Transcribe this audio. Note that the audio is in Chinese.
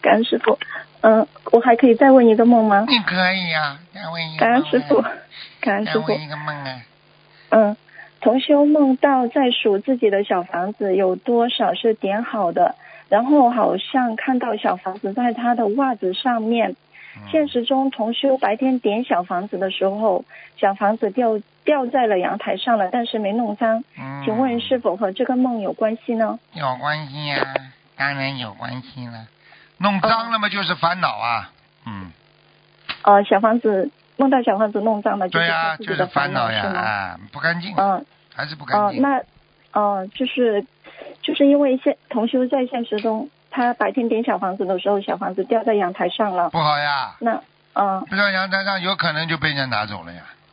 感恩师傅。我还可以再问一个梦吗？ 你可以呀，再问一个梦。 感恩师傅，感恩师傅。 再问一个梦啊。 同修梦到在数自己的小房子有多少是点好的，然后好像看到小房子在他的袜子上面。现实中同修白天点小房子的时候，小房子掉在了阳台上了，但是没弄脏。请问是否和这个梦有关系呢？ 有关系呀，当然有关系了。弄脏了嘛就是烦恼啊。 小房子梦到小房子弄脏了， 对呀， 就是烦恼是吗？ 呀，不干净。还是不干净。 就是因为同修在现实中，他白天点小房子的时候，小房子掉在阳台上了。 不好呀。 那不掉阳台上，有可能就被人家拿走了呀。